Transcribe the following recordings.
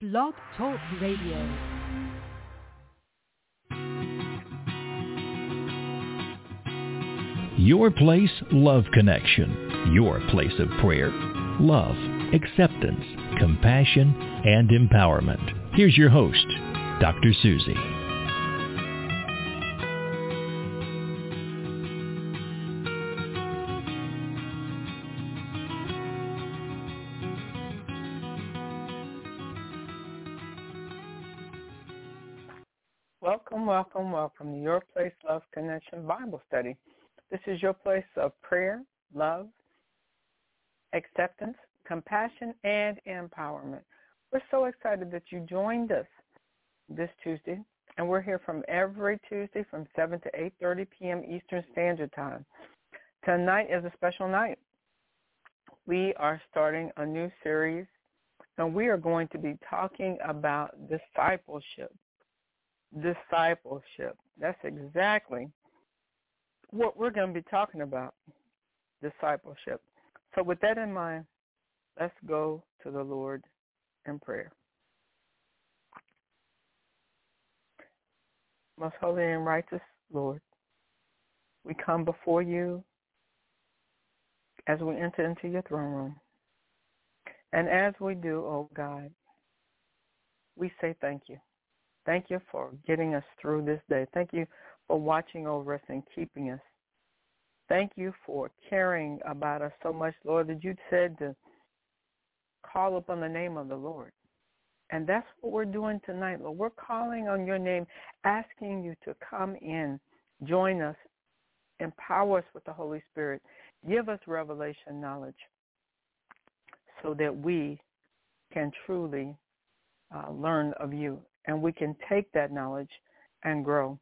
Blog Talk Radio. Your Place Love Connection. Your place of prayer, love, acceptance, compassion, and empowerment. Here's your host, Dr. Susie. Welcome to Your Place Love Connection Bible Study. This is your place of prayer, love, acceptance, compassion, and empowerment. We're so excited that you joined us this Tuesday, and we're here from every Tuesday from 7 to 8:30 p.m. Eastern Standard Time. Tonight is a special night. We are starting a new series, and we are going to be talking about discipleship. Discipleship. That's exactly what we're going to be talking about, discipleship. So with that in mind, let's go to the Lord in prayer. Most holy and righteous Lord, we come before you as we enter into your throne room. And as we do, oh God, we say thank you. Thank you for getting us through this day. Thank you for watching over us and keeping us. Thank you for caring about us so much, Lord, that you said to call upon the name of the Lord. And that's what we're doing tonight, Lord. We're calling on your name, asking you to come in, join us, empower us with the Holy Spirit, give us revelation knowledge so that we can truly learn of you. And we can take that knowledge and grow.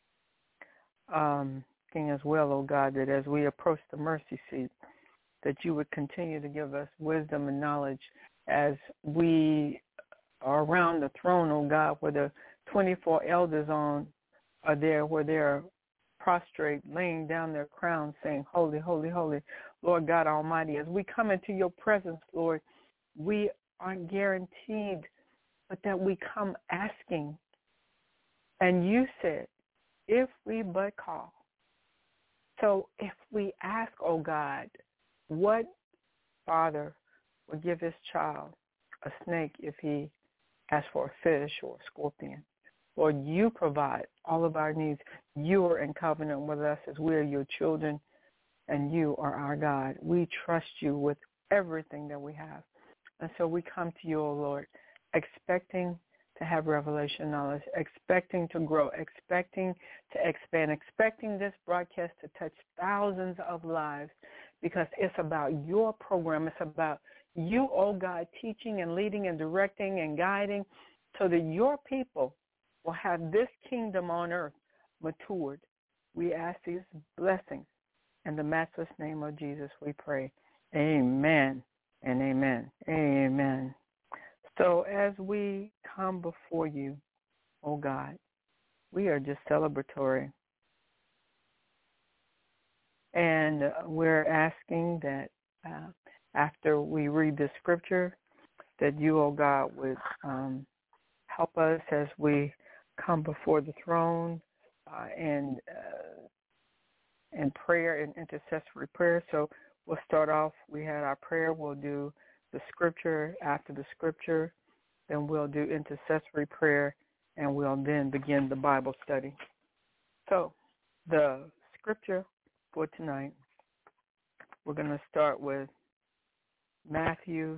As well, oh God, that as we approach the mercy seat, that you would continue to give us wisdom and knowledge as we are around the throne, oh God, where the 24 elders are there, where they're prostrate, laying down their crowns, saying, holy, holy, holy, Lord God Almighty. As we come into your presence, Lord, we aren't guaranteed, but that we come asking. And you said, if we but call. So if we ask, oh God, what father would give his child a snake if he asks for a fish or a scorpion? Lord, you provide all of our needs. You are in covenant with us as we are your children, and you are our God. We trust you with everything that we have. And so we come to you, oh Lord, expecting to have revelation knowledge, expecting to grow, expecting to expand, expecting this broadcast to touch thousands of lives, because it's about your program. It's about you, oh God, teaching and leading and directing and guiding so that your people will have this kingdom on earth matured. We ask these blessings in the matchless name of Jesus, we pray. Amen and amen. Amen. So as we come before you, oh God, we are just celebratory. And we're asking that after we read the scripture, that you, oh God, would help us as we come before the throne and prayer and intercessory prayer. So we'll start off, we had our prayer, we'll do the scripture. After the scripture, then we'll do intercessory prayer, and we'll then begin the Bible study. So the scripture for tonight, we're going to start with Matthew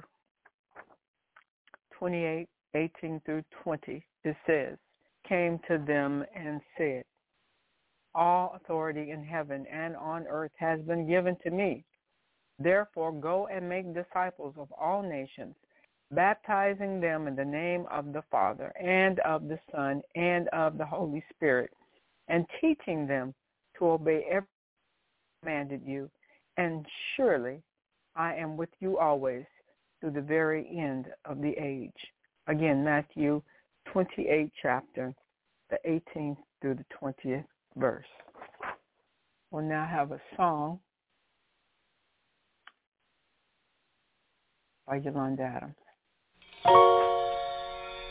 28:18 through 20. It says, came to them and said, all authority in heaven and on earth has been given to me. Therefore, go and make disciples of all nations, baptizing them in the name of the Father and of the Son and of the Holy Spirit, and teaching them to obey everything I commanded you. And surely I am with you always to the very end of the age. Again, Matthew 28 chapter, the 18th through the 20th verse. We'll now have a song by Yolanda Adams.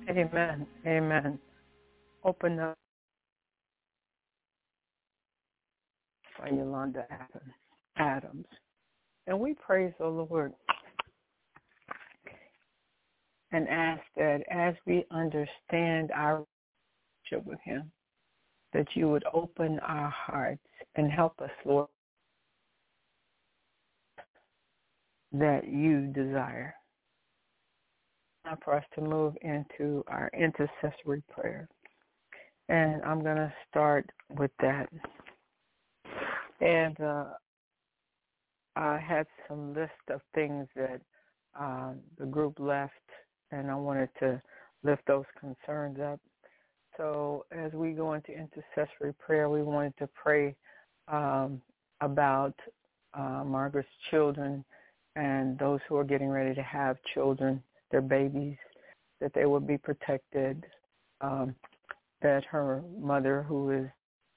Amen. Amen. Open up by Yolanda Adams. And we praise the Lord and ask that as we understand our relationship with him, that you would open our hearts and help us, Lord, that you desire. Now for us to move into our intercessory prayer. And I'm going to start with that. And I had some list of things that the group left, and I wanted to lift those concerns up. So as we go into intercessory prayer, we wanted to pray about Margaret's children and those who are getting ready to have children, their babies, that they will be protected, that her mother, who is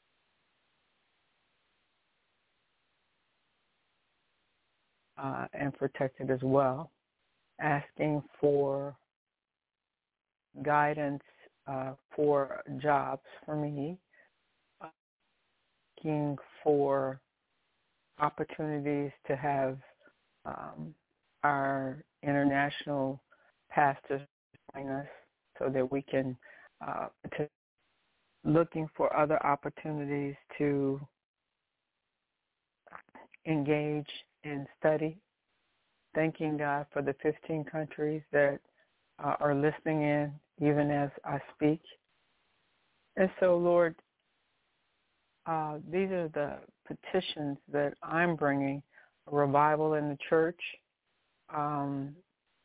and protected as well, asking for guidance for jobs for me, asking for opportunities to have our international pastors join us so that we can looking for other opportunities to engage in study, thanking God for the 15 countries that are listening in even as I speak. And so, Lord, these are the petitions that I'm bringing: a revival in the church, and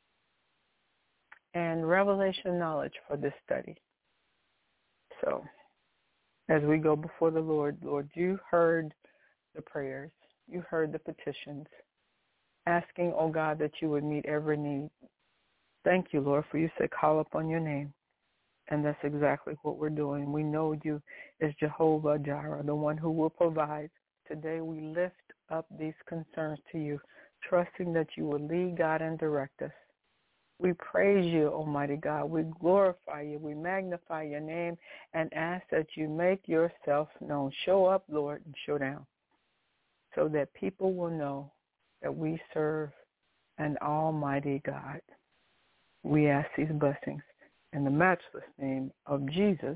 revelation knowledge for this study. So as we go before the Lord, you heard the prayers. You heard the petitions, asking, oh God, that you would meet every need. Thank you, Lord, for you said call upon your name. And that's exactly what we're doing. We know you as Jehovah Jireh, the one who will provide. Today we lift up these concerns to you, trusting that you will lead, God, and direct us. We praise you, Almighty God. We glorify you. We magnify your name and ask that you make yourself known. Show up, Lord, and show down, so that people will know that we serve an almighty God. We ask these blessings in the matchless name of Jesus.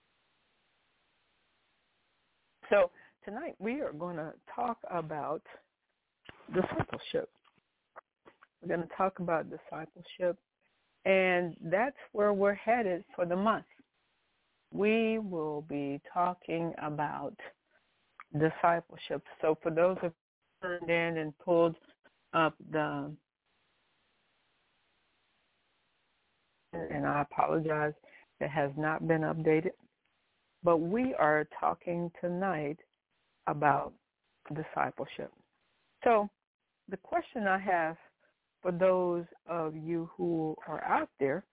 So tonight we are going to talk about discipleship. We're going to talk about discipleship, and that's where we're headed for the month. We will be talking about discipleship. So for those who turned in and pulled up and I apologize, it has not been updated, but we are talking tonight about discipleship. So the question I have for those of you who are out there,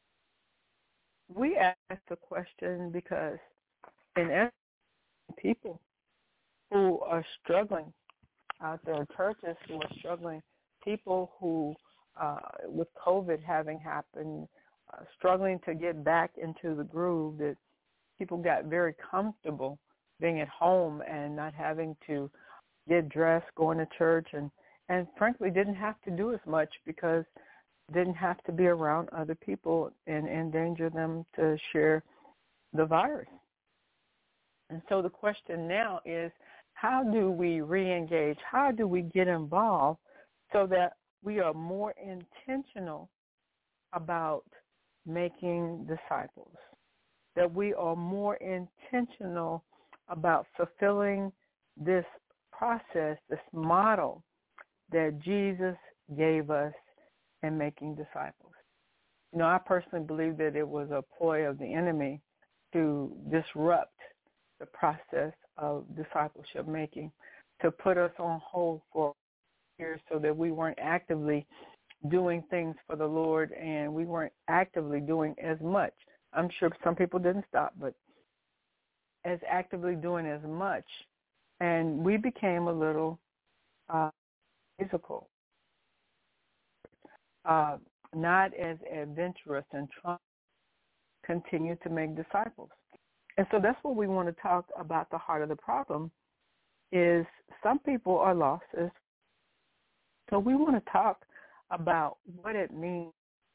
we ask the question because in essence, people who are struggling out there, churches who are struggling, people who, with COVID having happened, struggling to get back into the groove, that people got very comfortable being at home and not having to get dressed, going to church, and frankly didn't have to do as much because didn't have to be around other people and endanger them to share the virus. And so the question now is, how do we re-engage? How do we get involved so that we are more intentional about making disciples, that we are more intentional about fulfilling this process, this model that Jesus gave us in making disciples? You know, I personally believe that it was a ploy of the enemy to disrupt the process of discipleship making, to put us on hold for years so that we weren't actively doing things for the Lord and we weren't actively doing as much. I'm sure some people didn't stop, but as actively doing as much. And we became a little physical, not as adventurous and trying continue to make disciples. And so that's what we want to talk about. The heart of the problem is some people are lost. So we want to talk about what it means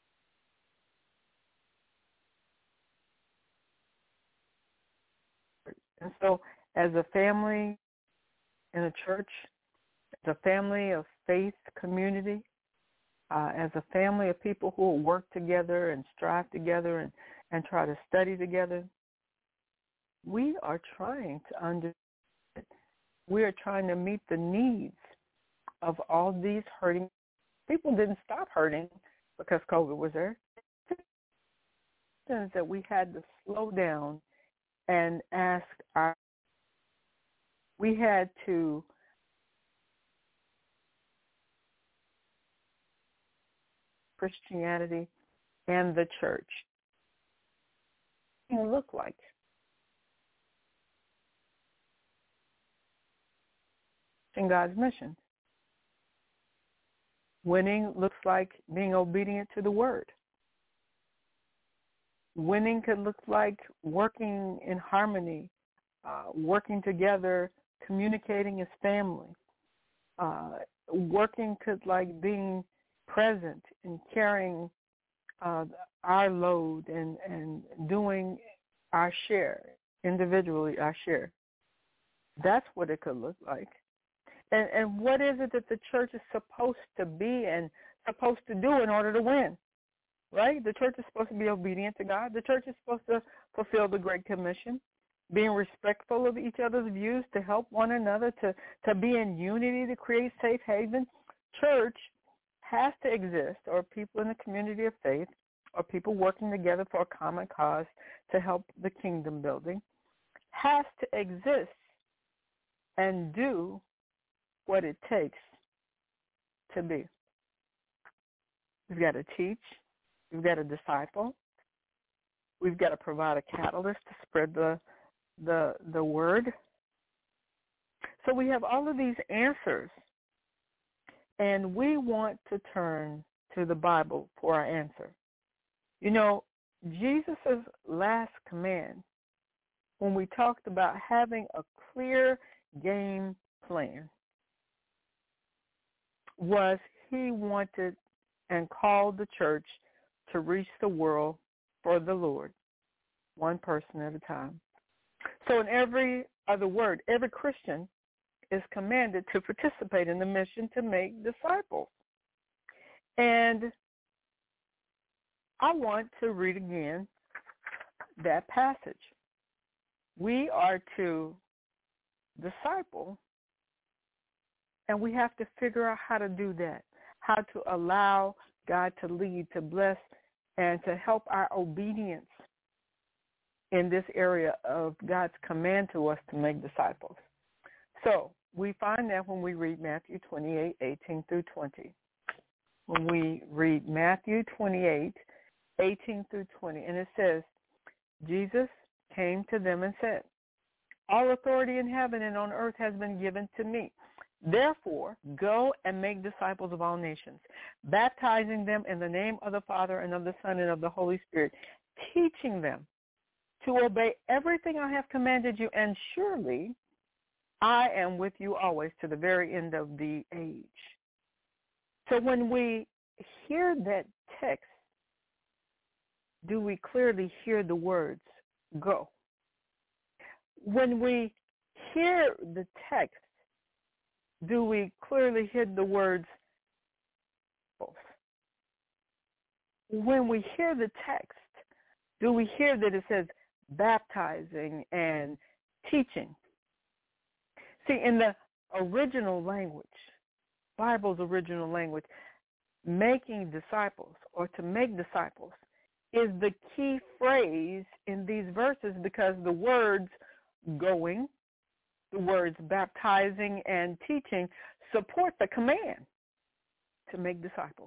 and so as a family in a church, as a family of faith community, as a family of people who will work together and strive together and try to study together, we are trying to understand. We are trying to meet the needs of all these hurting people. Didn't stop hurting because COVID was there. That we had to slow down and ask we had to Christianity and the church look like. In God's mission. Winning looks like being obedient to the word. Winning could look like working in harmony, working together, communicating as family. Working could like being present and carrying our load and doing our share, individually our share. That's what it could look like. And what is it that the church is supposed to be and supposed to do in order to win, right? The church is supposed to be obedient to God. The church is supposed to fulfill the Great Commission, being respectful of each other's views, to help one another, to be in unity, to create safe havens. Church has to exist, or people in the community of faith, or people working together for a common cause to help the kingdom building, has to exist and do what it takes to be. We've got to teach. We've got to disciple. We've got to provide a catalyst to spread the word. So we have all of these answers, and we want to turn to the Bible for our answer. You know, Jesus' last command, when we talked about having a clear game plan, was he wanted and called the church to reach the world for the Lord, one person at a time. So in every other word, every Christian is commanded to participate in the mission to make disciples. And I want to read again that passage. We are to disciple, and we have to figure out how to do that, how to allow God to lead, to bless, and to help our obedience in this area of God's command to us to make disciples. So we find that when we read Matthew 28, 18 through 20. When we read Matthew 28, 18 through 20, and it says, Jesus came to them and said, all authority in heaven and on earth has been given to me. Therefore, go and make disciples of all nations, baptizing them in the name of the Father and of the Son and of the Holy Spirit, teaching them to obey everything I have commanded you, and surely I am with you always to the very end of the age. So when we hear that text, do we clearly hear the words, go? When we hear the text, do we clearly hear the words, both? When we hear the text, do we hear that it says baptizing and teaching? See, in the original language, Bible's original language, making disciples or to make disciples is the key phrase in these verses, because the words going, the words baptizing and teaching support the command to make disciples.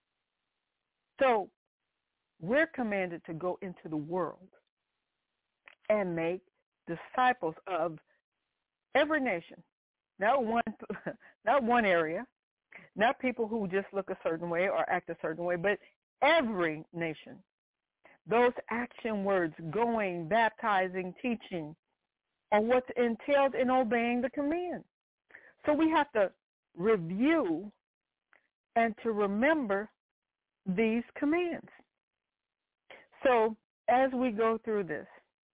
So we're commanded to go into the world and make disciples of every nation, not one area, not people who just look a certain way or act a certain way, but every nation, those action words, going, baptizing, teaching, are what's entailed in obeying the command. So we have to review and to remember these commands. So as we go through this,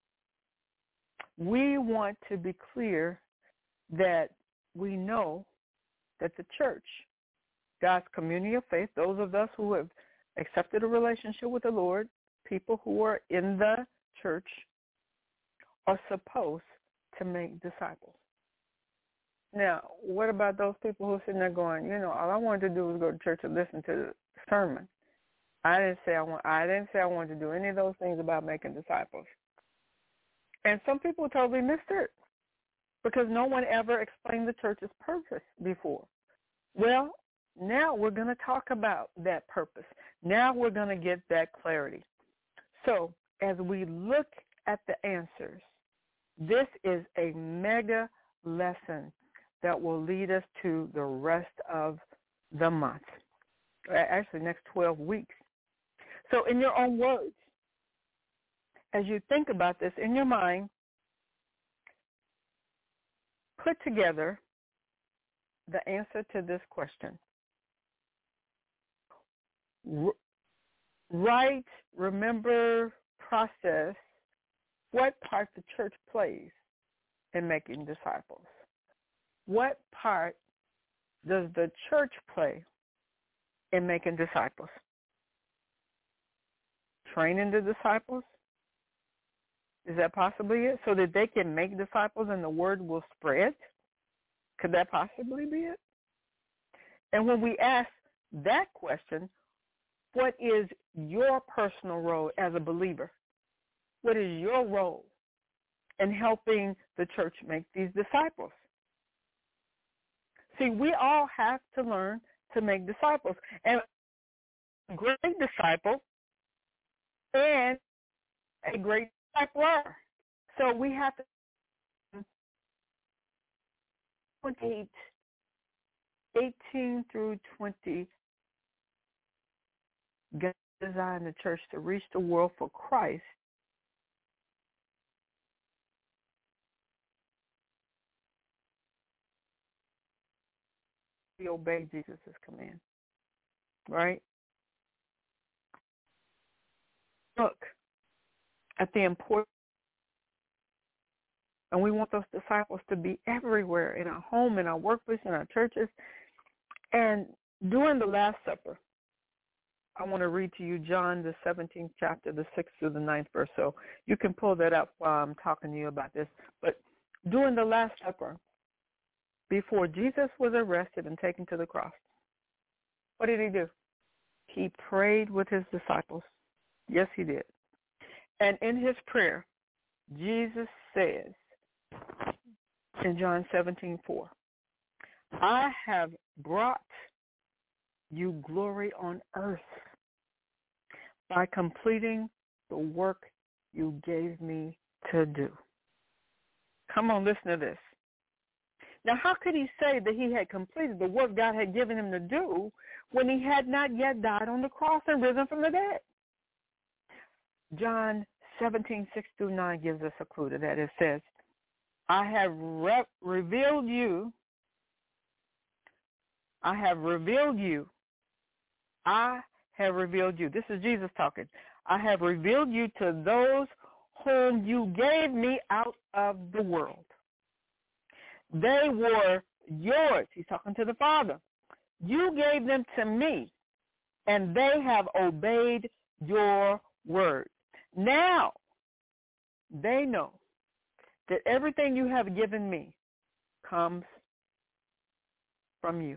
we want to be clear that we know that the church, God's community of faith, those of us who have accepted a relationship with the Lord, people who are in the church, are supposed to make disciples. Now, what about those people who are sitting there going, all I wanted to do was go to church and listen to the sermon. I didn't say I wanted to do any of those things about making disciples. And some people totally missed it because no one ever explained the church's purpose before. Well, now we're going to talk about that purpose. Now we're going to get that clarity. So as we look at the answers, this is a mega lesson that will lead us to the rest of the month, actually next 12 weeks. So in your own words, as you think about this in your mind, put together the answer to this question. Write, remember, process what part the church plays in making disciples. What part does the church play in making disciples? Training the disciples? Is that possibly it? So that they can make disciples and the word will spread? Could that possibly be it? And when we ask that question, what is your personal role as a believer? What is your role in helping the church make these disciples? See, we all have to learn to make disciples. And a great disciple and a great discipler. So we have to 18 through 20, God designed the church to reach the world for Christ. We obey Jesus' command, right? Look at the importance, and we want those disciples to be everywhere, in our home, in our workplace, in our churches. And during the Last Supper, I want to read to you John, the 17th chapter, the 6th through the 9th verse. So you can pull that up while I'm talking to you about this. But during the Last Supper, before Jesus was arrested and taken to the cross, what did he do? He prayed with his disciples. Yes, he did. And in his prayer, Jesus says in John 17:4, I have brought you glory on earth by completing the work you gave me to do. Come on, listen to this. Now, how could he say that he had completed the work God had given him to do when he had not yet died on the cross and risen from the dead? John 17:6-9 gives us a clue to that. It says, I have revealed you. I have revealed you. This is Jesus talking. I have revealed you to those whom you gave me out of the world. They were yours. He's talking to the Father. You gave them to me, and they have obeyed your word. Now, they know that everything you have given me comes from you.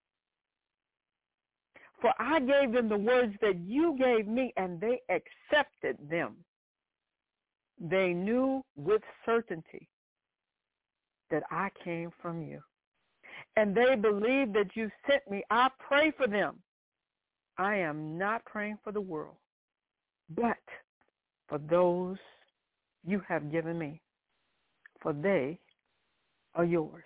For I gave them the words that you gave me, and they accepted them. They knew with certainty that I came from you. And they believe that you sent me. I pray for them. I am not praying for the world, but for those you have given me, for they are yours.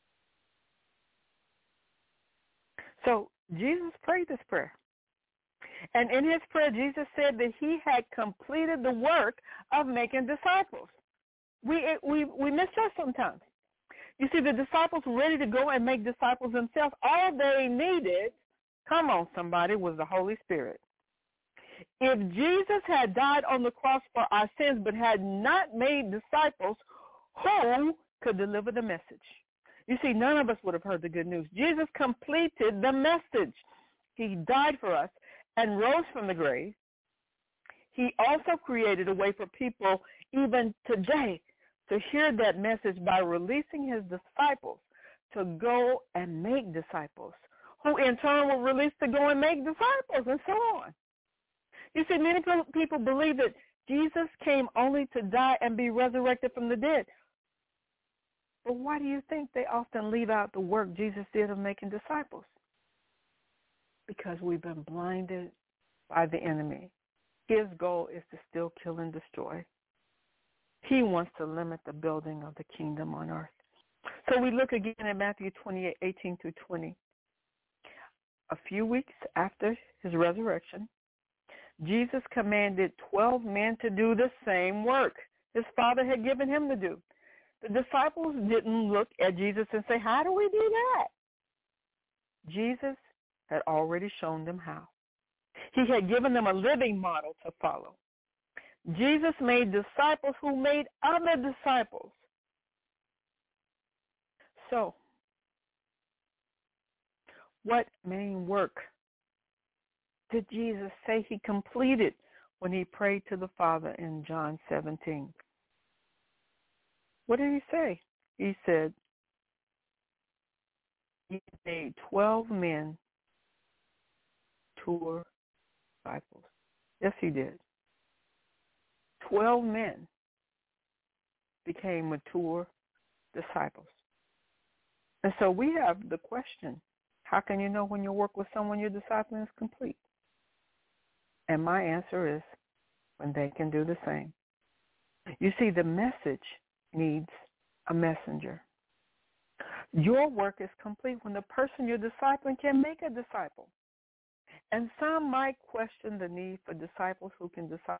So Jesus prayed this prayer. And in his prayer, Jesus said that he had completed the work of making disciples. We miss that sometimes. You see, the disciples were ready to go and make disciples themselves. All they needed, come on somebody, was the Holy Spirit. If Jesus had died on the cross for our sins but had not made disciples, who could deliver the message? You see, none of us would have heard the good news. Jesus completed the message. He died for us and rose from the grave. He also created a way for people even today to hear that message by releasing his disciples to go and make disciples, who in turn were released to go and make disciples, and so on. You see, many people believe that Jesus came only to die and be resurrected from the dead. But why do you think they often leave out the work Jesus did of making disciples? Because we've been blinded by the enemy. His goal is to steal, kill, and destroy. He wants to limit the building of the kingdom on earth. So we look again at Matthew 28:18-20. A few weeks after his resurrection, Jesus commanded 12 men to do the same work his Father had given him to do. The disciples didn't look at Jesus and say, how do we do that? Jesus had already shown them how. He had given them a living model to follow. Jesus made disciples who made other disciples. So, what main work did Jesus say he completed when he prayed to the Father in John 17? What did he say? He said, he made 12 men mature disciples. Yes, he did. 12 men became mature disciples. And so we have the question, how can you know when your work with someone you're discipling is complete? And my answer is when they can do the same. You see, the message needs a messenger. Your work is complete when the person you're discipling can make a disciple. And some might question the need for disciples who can disciple.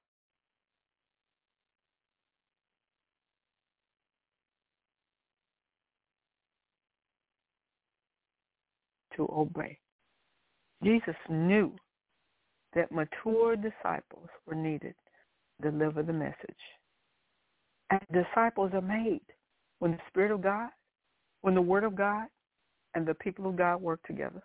To obey. Jesus knew that mature disciples were needed to deliver the message. And disciples are made when the Spirit of God, when the Word of God, and the people of God work together.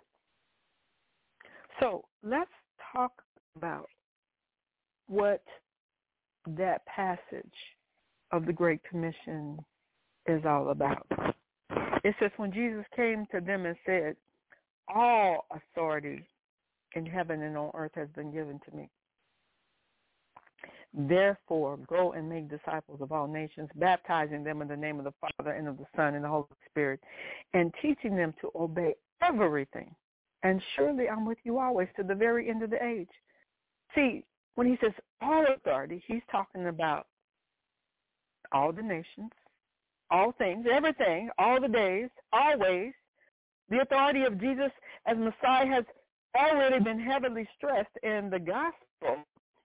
So let's talk about what that passage of the Great Commission is all about. It says, when Jesus came to them and said, all authority in heaven and on earth has been given to me. Therefore, go and make disciples of all nations, baptizing them in the name of the Father and of the Son and the Holy Spirit, and teaching them to obey everything. And surely I'm with you always to the very end of the age. See, when he says all authority, he's talking about all the nations, all things, everything, all the days, always. The authority of Jesus as Messiah has already been heavily stressed in the gospel.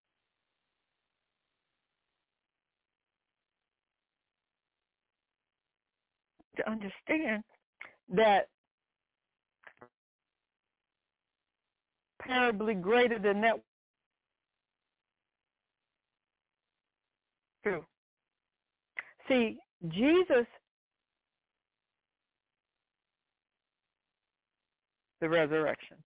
To understand that comparably greater than that. True. See, Jesus, the resurrection.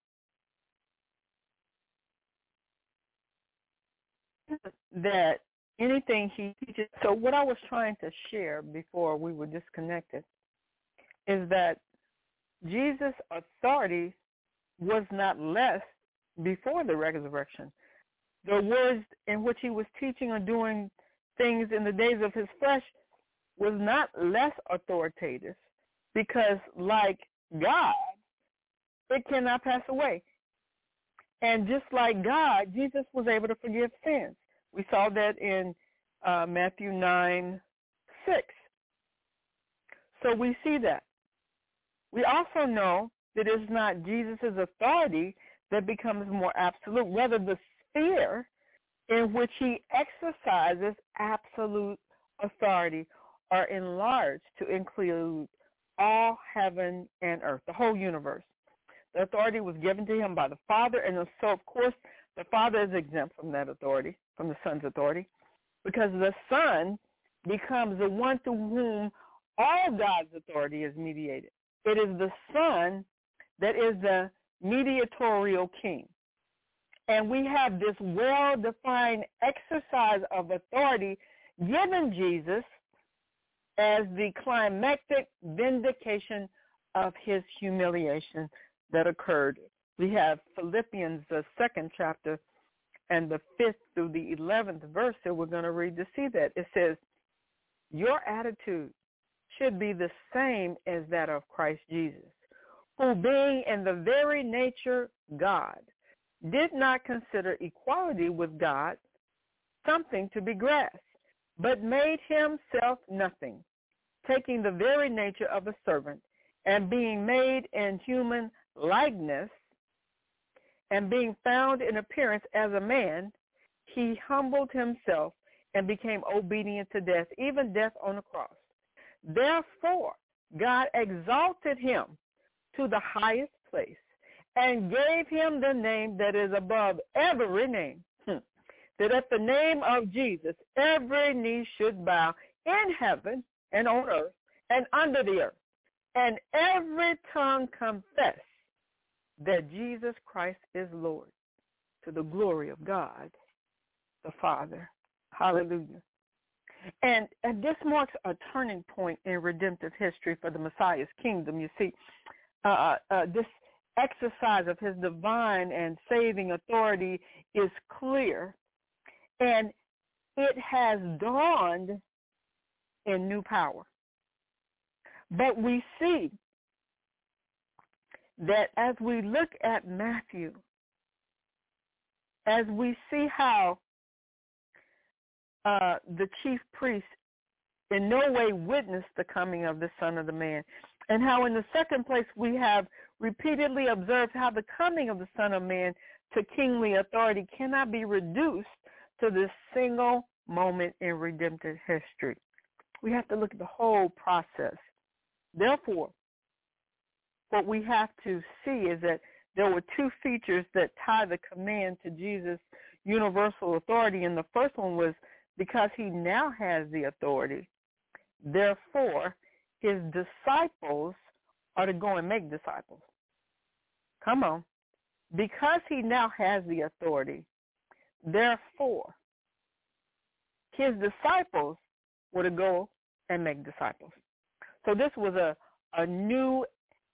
That anything he teaches. So what I was trying to share before we were disconnected is that Jesus' authority was not less before the resurrection. The words in which he was teaching or doing things in the days of his flesh was not less authoritative, because like God, it cannot pass away. And just like God, Jesus was able to forgive sins. We saw that in Matthew 9:6. So we see that. We also know that it's not Jesus' authority that becomes more absolute. Rather, the sphere in which he exercises absolute authority are enlarged to include all heaven and earth, the whole universe. The authority was given to him by the Father, and so, of course, the Father is exempt from that authority, from the Son's authority, because the Son becomes the one through whom all God's authority is mediated. It is the Son that is the mediatorial king. And we have this well-defined exercise of authority given Jesus as the climactic vindication of his humiliation that occurred. We have Philippians, the 2nd chapter, and the 5th through the 11th verse that we're going to read to see that. It says, your attitude should be the same as that of Christ Jesus, who being in the very nature God, did not consider equality with God something to be grasped, but made himself nothing, taking the very nature of a servant, and being made in human likeness, and being found in appearance as a man, he humbled himself and became obedient to death, even death on the cross. Therefore, God exalted him to the highest place and gave him the name that is above every name, that at the name of Jesus every knee should bow in heaven and on earth and under the earth, and every tongue confess that Jesus Christ is Lord, to the glory of God the Father. Hallelujah. And this marks a turning point in redemptive history for the Messiah's kingdom. You see, this exercise of his divine and saving authority is clear, and it has dawned in new power. But we see that as we look at Matthew, as we see how the chief priest in no way witnessed the coming of the Son of the Man, and how in the second place we have repeatedly observed how the coming of the Son of Man to kingly authority cannot be reduced to this single moment in redemptive history. We have to look at the whole process. Therefore, what we have to see is that there were two features that tie the command to Jesus' universal authority, and the first one was because he now has the authority. Therefore, his disciples are to go and make disciples. Come on. Because he now has the authority, therefore, his disciples were to go and make disciples. So this was a new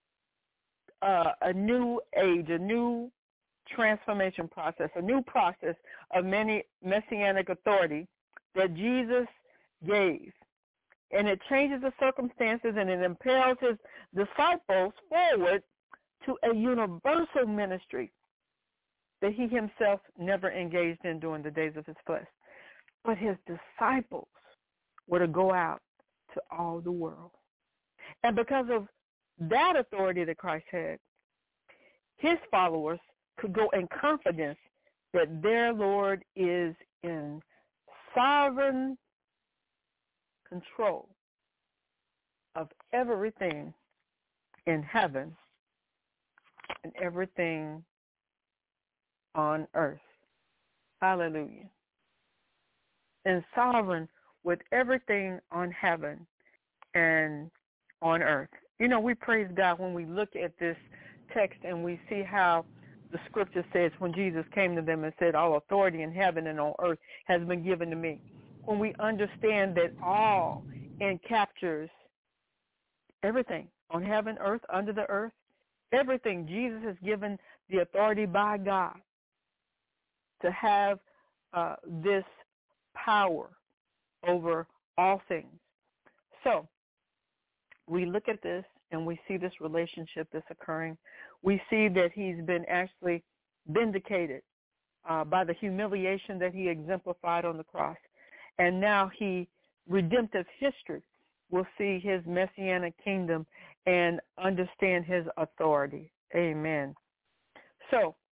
age, a new transformation process, a new process of many messianic authority that Jesus gave. And it changes the circumstances, and it impels his disciples forward to a universal ministry that he himself never engaged in during the days of his flesh. But his disciples were to go out to all the world. And because of that authority that Christ had, his followers could go in confidence that their Lord is in sovereign control of everything in heaven and everything on earth. Hallelujah. And sovereign with everything on heaven and on earth. You know, we praise God when we look at this text and we see how the scripture says when Jesus came to them and said, all authority in heaven and on earth has been given to me. When we understand that all encaptures everything on heaven, earth, under the earth, everything, Jesus has given the authority by God to have this power over all things. So we look at this and we see this relationship that's occurring. We see that he's been actually vindicated by the humiliation that he exemplified on the cross. And now redemptive history will see his messianic kingdom and understand his authority. Amen. So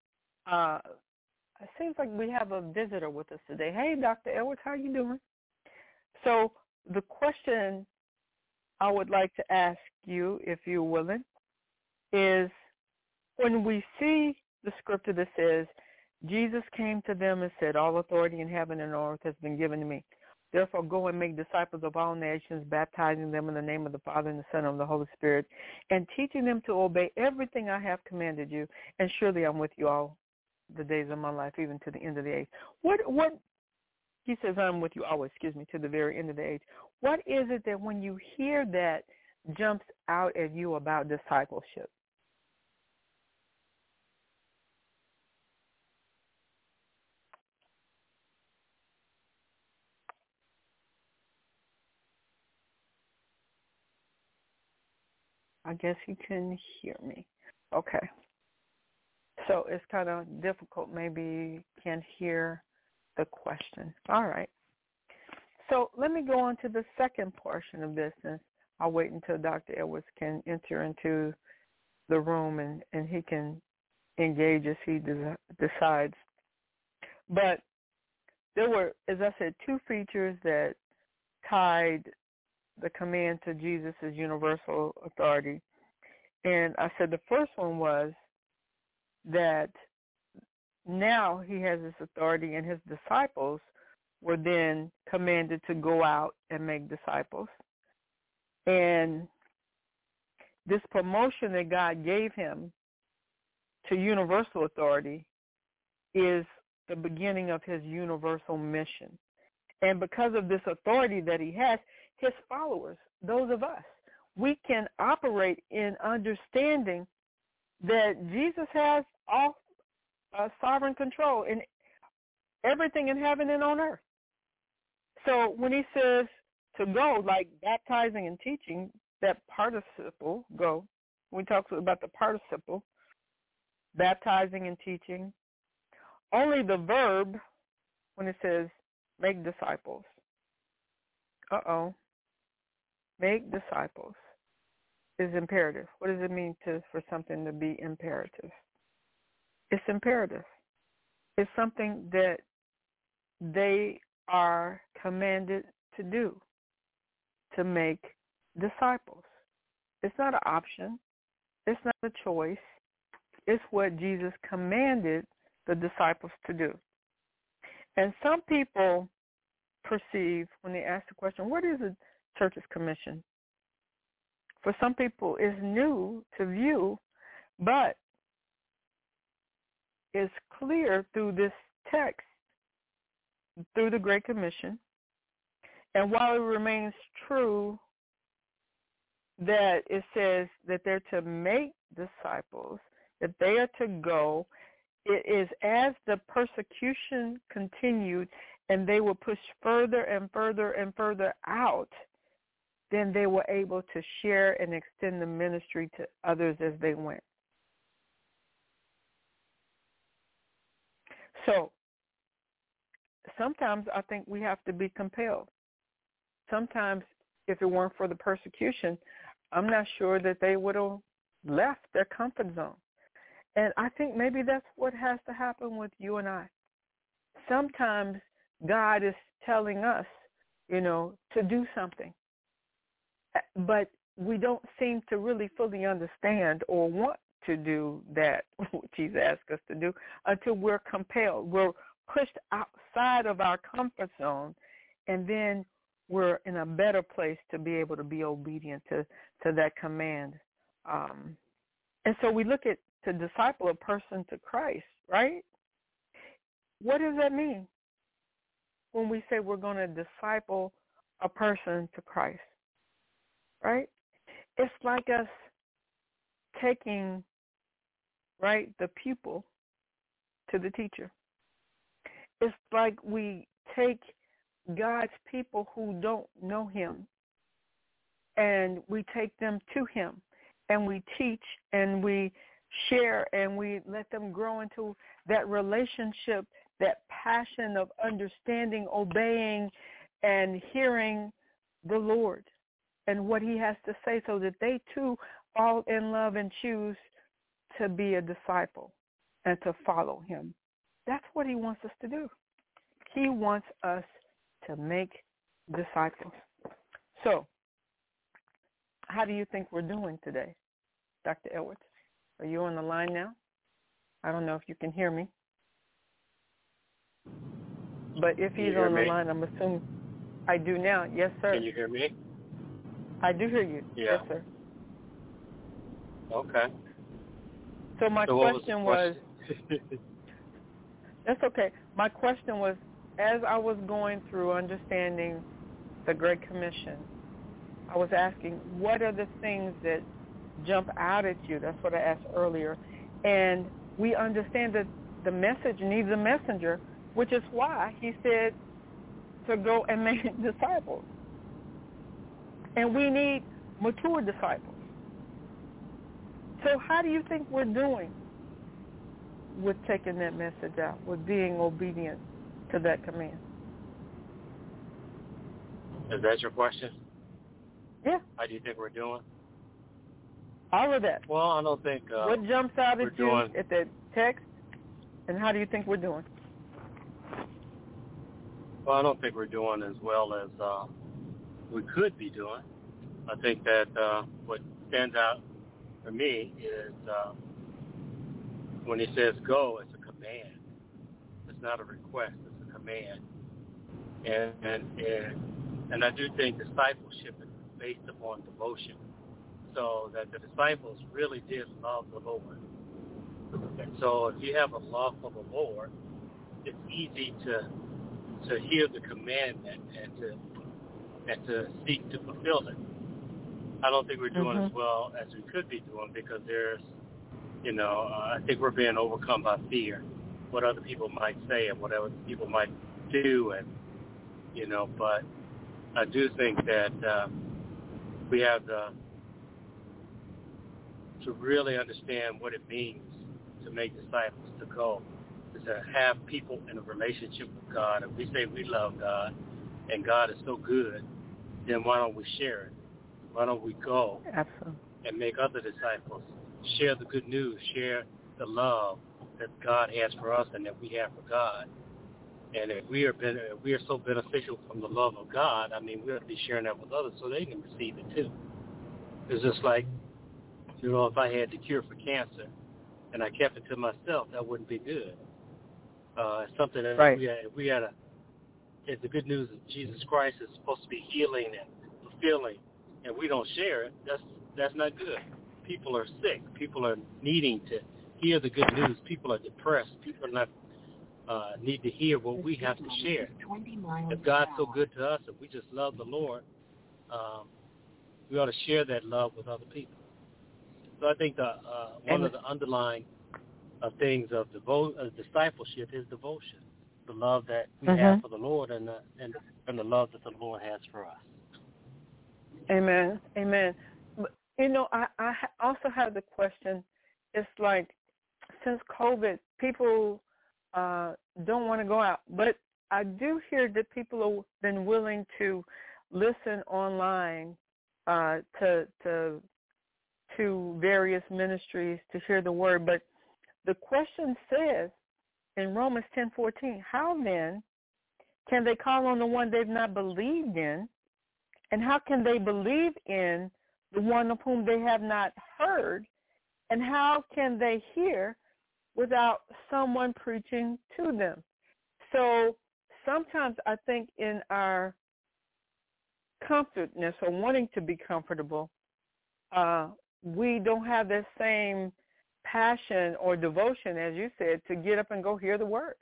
it seems like we have a visitor with us today. Hey, Dr. Edwards, how are you doing? So the question I would like to ask you, if you're willing, is when we see the scripture that says, Jesus came to them and said, all authority in heaven and on earth has been given to me. Therefore, go and make disciples of all nations, baptizing them in the name of the Father and the Son and of the Holy Spirit, and teaching them to obey everything I have commanded you. And surely I'm with you all the days of my life, even to the end of the age. What he says, I'm with you always, to the very end of the age. What is it that when you hear that jumps out at you about discipleship? I guess he couldn't hear me. Okay. So it's kind of difficult. Maybe you can't hear the question. All right. So let me go on to the second portion of this, and I'll wait until Dr. Edwards can enter into the room and he can engage as he decides. But there were, as I said, two features that tied the command to Jesus' universal authority. And I said the first one was that now he has this authority, and his disciples were then commanded to go out and make disciples. And this promotion that God gave him to universal authority is the beginning of his universal mission. And because of this authority that he has, his followers, those of us, we can operate in understanding that Jesus has all sovereign control in everything in heaven and on earth. So when he says to go, like baptizing and teaching, that participle, go, we talk about the participle, baptizing and teaching, only the verb, when it says make disciples, make disciples, is imperative. What does it mean for something to be imperative? It's imperative. It's something that they are commanded to do, to make disciples. It's not an option. It's not a choice. It's what Jesus commanded the disciples to do. And some people perceive, when they ask the question, what is a church's commission? For some people, it's new to view, but it's clear through this text, through the Great Commission. And while it remains true that it says that they're to make disciples, that they are to go, it is as the persecution continued and they were pushed further and further and further out, then they were able to share and extend the ministry to others as they went. So sometimes I think we have to be compelled. Sometimes if it weren't for the persecution, I'm not sure that they would have left their comfort zone. And I think maybe that's what has to happen with you and I. Sometimes God is telling us, to do something. But we don't seem to really fully understand or want to do that, which he's asked us to do, until we're compelled. We're pushed outside of our comfort zone, and then we're in a better place to be able to be obedient to that command. And so we look at to disciple a person to Christ, right? What does that mean when we say we're going to disciple a person to Christ, right? It's like us taking, right, the pupil to the teacher. It's like we take God's people who don't know him, and we take them to him, and we teach, and we share, and we let them grow into that relationship, that passion of understanding, obeying, and hearing the Lord and what he has to say, so that they too fall in love and choose to be a disciple. and to follow him. That's what he wants us to do. He wants us to make disciples. So, how do you think we're doing today, Dr. Edwards? Are you on the line now? I don't know if you can hear me. But if he's on the line, I'm assuming I do now. Yes, sir. Can you hear me? I do hear you. Yeah. Yes, sir. Okay. So my question was that's okay. My question was, as I was going through understanding the Great Commission, I was asking, what are the things that jump out at you? That's what I asked earlier. And we understand that the message needs a messenger, which is why he said to go and make disciples. And we need mature disciples. So how do you think we're doing with taking that message out, with being obedient to that command? Is that your question? Yeah. How do you think we're doing? All of that. Well, I don't think what jumps out at you at the text, and how do you think we're doing? Well, I don't think we're doing as well as we could be doing. I think that what stands out for me is when he says go, it's a command. It's not a request, it's a command. And I do think discipleship is based upon devotion. So that the disciples really did love the Lord. And so if you have a love for the Lord, it's easy to hear the commandment and to seek to fulfill it. I don't think we're doing as well as we could be doing because there's, I think we're being overcome by fear, what other people might say and what other people might do, and but I do think that we have to really understand what it means to make disciples, to go, to have people in a relationship with God. If we say we love God and God is so good, then why don't we share it? Why don't we go and make other disciples, share the good news, share the love that God has for us and that we have for God. And if we are so beneficial from the love of God, I mean, we ought to be sharing that with others so they can receive it too. It's just like, if I had the cure for cancer and I kept it to myself, that wouldn't be good. It's something that if the good news of Jesus Christ is supposed to be healing and fulfilling, and we don't share it, that's not good. People are sick. People are needing to hear the good news. People are depressed. People are not need to hear what we have to share. If God's so good to us, if we just love the Lord, we ought to share that love with other people. So I think one of the underlying things of discipleship is devotion, the love that we have for the Lord and the love that the Lord has for us. Amen. Amen. I also have the question. It's like, since COVID, people don't want to go out. But I do hear that people have been willing to listen online to various ministries to hear the word. But the question says in Romans 10:14, how then can they call on the one they've not believed in? And how can they believe in the one of whom they have not heard? And how can they hear without someone preaching to them? So sometimes I think in our comfortness or wanting to be comfortable, we don't have the same passion or devotion, as you said, to get up and go hear the word.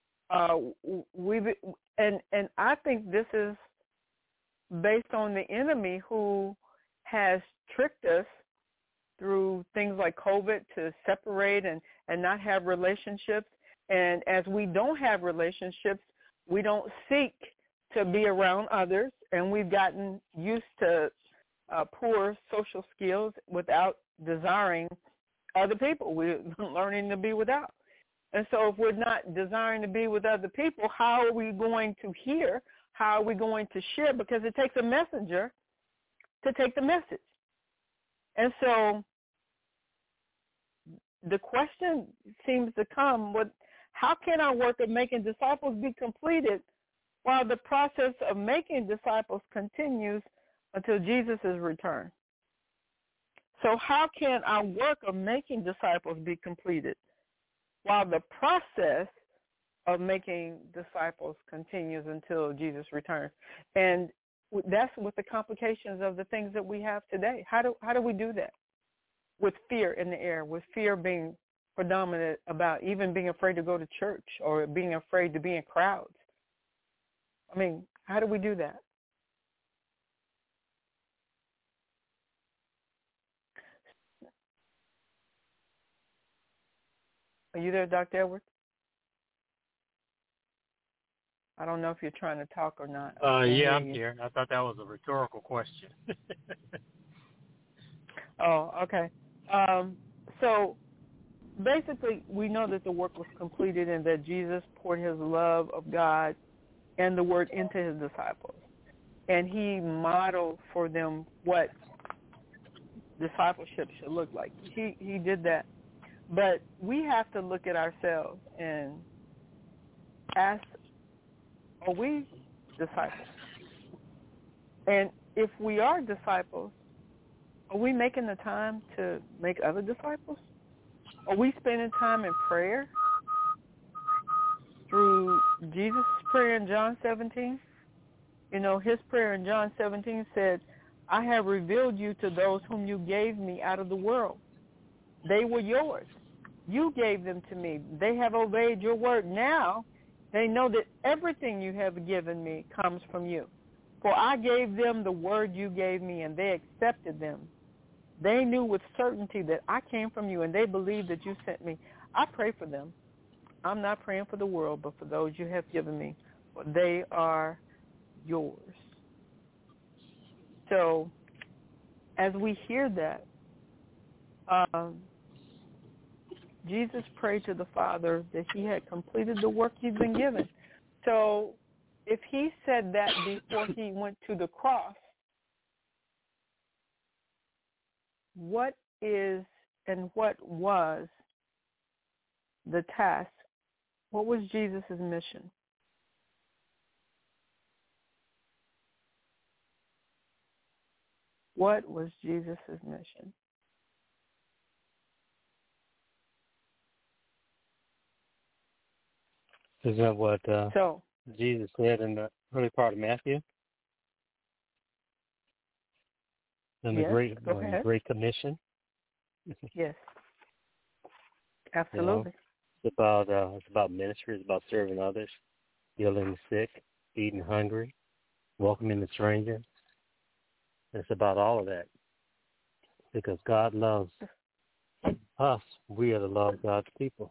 And I think this is based on the enemy who has tricked us through things like COVID to separate and not have relationships. And as we don't have relationships, we don't seek to be around others, and we've gotten used to poor social skills without desiring other people. We're learning to be without. And so if we're not desiring to be with other people, how are we going to hear? How are we going to share? Because it takes a messenger to take the message. And so the question seems to come, how can our work of making disciples be completed while the process of making disciples continues until Jesus' return? So how can our work of making disciples be completed while the process of making disciples continues until Jesus returns? And that's with the complications of the things that we have today. How do we do that? With fear in the air, with fear being predominant about even being afraid to go to church or being afraid to be in crowds. I mean, how do we do that? Are you there, Dr. Edwards? I don't know if you're trying to talk or not. Yeah, I'm here. I thought that was a rhetorical question. Oh, okay. So basically, we know that the work was completed and that Jesus poured his love of God and the word into his disciples. And he modeled for them what discipleship should look like. He did that. But we have to look at ourselves and ask, are we disciples? And if we are disciples, are we making the time to make other disciples? Are we spending time in prayer through Jesus' prayer in John 17? You know, his prayer in John 17 said, I have revealed you to those whom you gave me out of the world. They were yours. You gave them to me. They have obeyed your word. Now they know that everything you have given me comes from you. For I gave them the word you gave me, and they accepted them. They knew with certainty that I came from you, and they believed that you sent me. I pray for them. I'm not praying for the world, but for those you have given me, for they are yours. So as we hear that, Jesus prayed to the Father that he had completed the work he'd been given. So if he said that before he went to the cross, what is and what was the task? What was Jesus' mission? What was Jesus' mission? Isn't that what Jesus said in the early part of Matthew? In the Great Commission? Yes. Absolutely. You know, it's about ministry. It's about serving others, healing the sick, feeding the hungry, welcoming the stranger. It's about all of that. Because God loves us. We are to love God's people.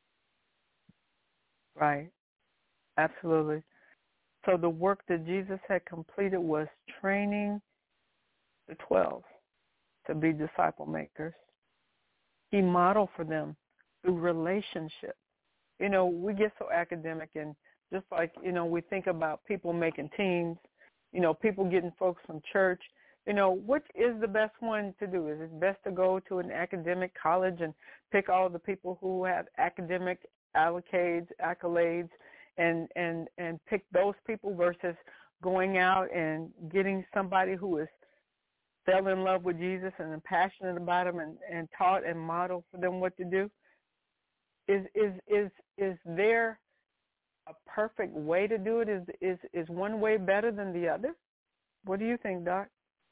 Right. Absolutely. So the work that Jesus had completed was training the 12 to be disciple makers. He modeled for them through relationship. You know, we get so academic, and just like, you know, we think about people making teams, you know, people getting folks from church. You know, which is the best one to do? Is it best to go to an academic college and pick all the people who have academic accolades, and pick those people versus going out and getting somebody who is fell in love with Jesus and is passionate about him and taught and modeled for them what to do? Is there a perfect way to do it? Is one way better than the other? What do you think, Doc?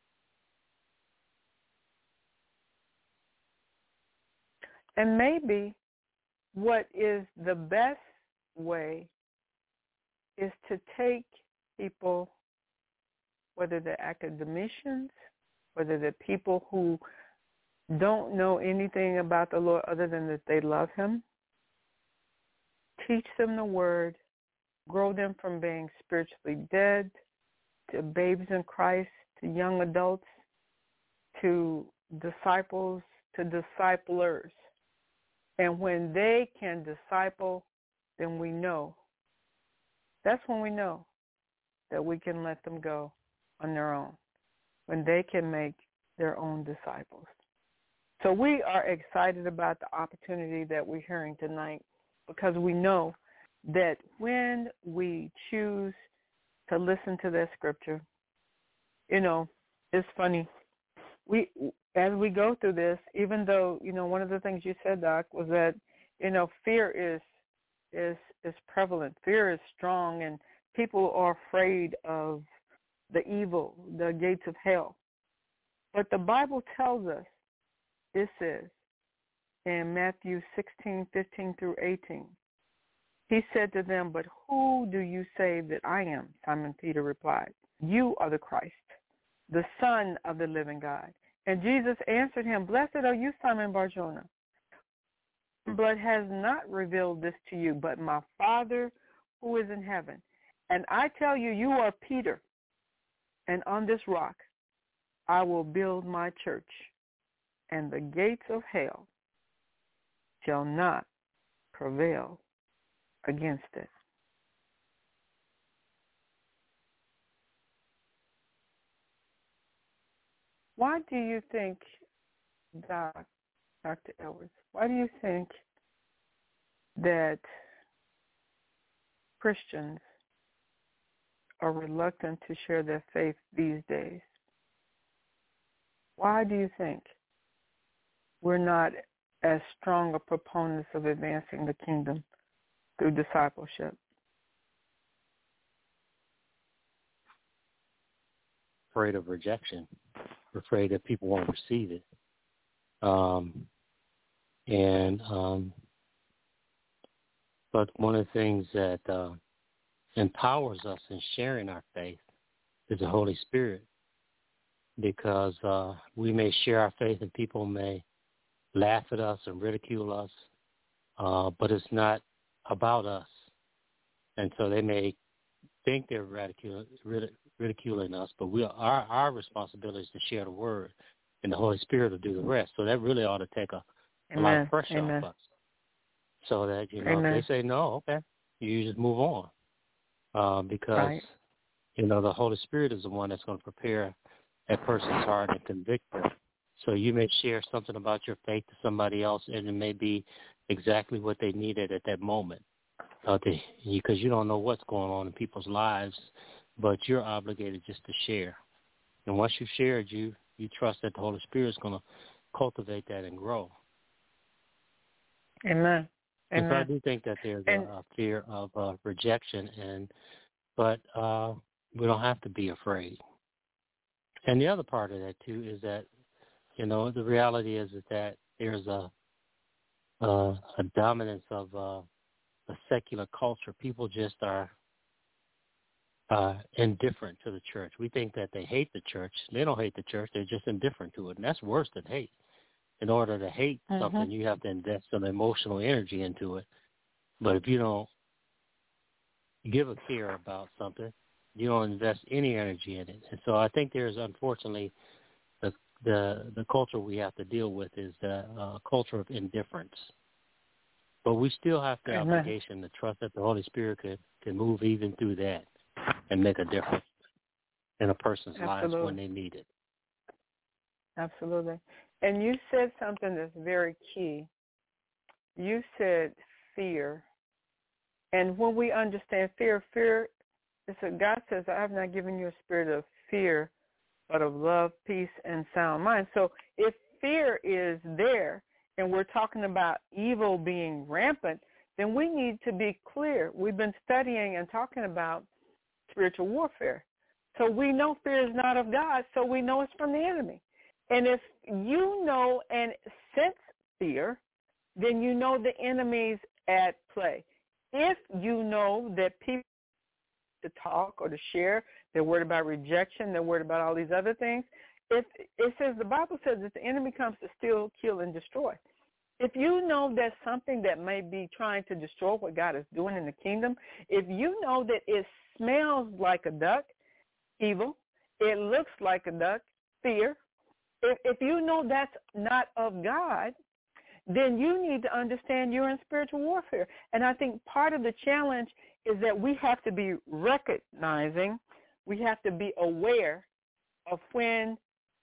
And maybe what is the best way is to take people, whether they're academicians, whether they're people who don't know anything about the Lord other than that they love him, teach them the word, grow them from being spiritually dead to babes in Christ, to young adults, to disciples, to disciplers. And when they can disciple, then we know. That's when we know that we can let them go on their own, when they can make their own disciples. So we are excited about the opportunity that we're hearing tonight, because we know that when we choose to listen to that scripture, it's funny. As we go through this, even though, one of the things you said, Doc, was that, fear is prevalent. Fear is strong, and people are afraid of the evil, the gates of hell. But the Bible tells us, it says in Matthew 16:15 through 18, he said to them, "But who do you say that I am?" Simon Peter replied, "You are the Christ, the Son of the living God." And Jesus answered him, "Blessed are you, Simon Bar-Jonah. Blood has not revealed this to you, but my Father who is in heaven. And I tell you, you are Peter, and on this rock I will build my church, and the gates of hell shall not prevail against it." Why do you think, Dr. Edwards, why do you think that Christians are reluctant to share their faith these days? Why do you think we're not as strong a proponents of advancing the kingdom through discipleship? Afraid of rejection, afraid that people won't receive it. But one of the things that empowers us in sharing our faith is the Holy Spirit, because we may share our faith and people may laugh at us and ridicule us, but it's not about us. And so they may think they're ridiculing us, but our responsibility is to share the word, and the Holy Spirit will do the rest. So that really ought to take a lot of pressure off us. So that, if they say no, okay, you just move on. Because, the Holy Spirit is the one that's going to prepare that person's heart and convict them. So you may share something about your faith to somebody else, and it may be exactly what they needed at that moment. Because you don't know what's going on in people's lives, but you're obligated just to share. And once you've shared, you trust that the Holy Spirit is going to cultivate that and grow. Amen. And so I do think that there's a fear of rejection, but we don't have to be afraid. And the other part of that, too, is that, the reality is that there's a dominance of a secular culture. People just are indifferent to the church. We think that they hate the church. They don't hate the church. They're just indifferent to it, and that's worse than hate. In order to hate something, you have to invest some emotional energy into it. But if you don't give a care about something, you don't invest any energy in it. And so I think there's, unfortunately, the culture we have to deal with is the culture of indifference. But we still have the obligation to trust that the Holy Spirit can move even through that and make a difference in a person's lives when they need it. Absolutely. And you said something that's very key. You said fear. And when we understand fear, God says, I have not given you a spirit of fear, but of love, peace, and sound mind. So if fear is there, and we're talking about evil being rampant, then we need to be clear. We've been studying and talking about spiritual warfare. So we know fear is not of God, so we know it's from the enemy. And if you know and sense fear, then you know the enemy's at play. If you know that people to talk or to share, they're worried about rejection, they're worried about all these other things, if it says, the Bible says that the enemy comes to steal, kill, and destroy. If you know there's something that may be trying to destroy what God is doing in the kingdom, if you know that it smells like a duck, evil, it looks like a duck, fear, if you know that's not of God, then you need to understand you're in spiritual warfare. And I think part of the challenge is that we have to be recognizing, we have to be aware of when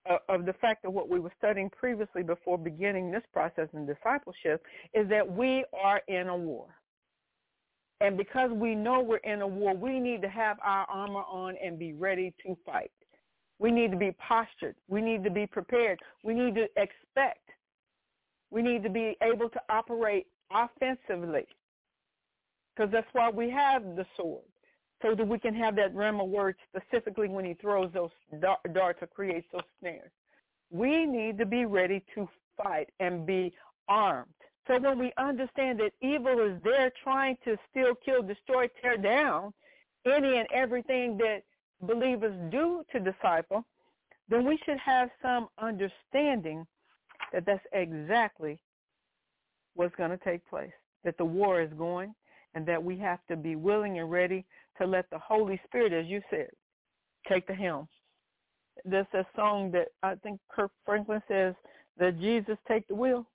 of the fact of what we were studying previously before beginning this process in discipleship is that we are in a war. And because we know we're in a war, we need to have our armor on and be ready to fight. We need to be postured. We need to be prepared. We need to expect. We need to be able to operate offensively, because that's why we have the sword, so that we can have that Rhema word specifically when he throws those darts or creates those snares. We need to be ready to fight and be armed. So when we understand that evil is there trying to steal, kill, destroy, tear down any and everything that believers do to disciple, then we should have some understanding that that's exactly what's going to take place, that the war is going, and that we have to be willing and ready to let the Holy Spirit, as you said, take the helm. There's a song that I think Kirk Franklin says, that Jesus take the wheel.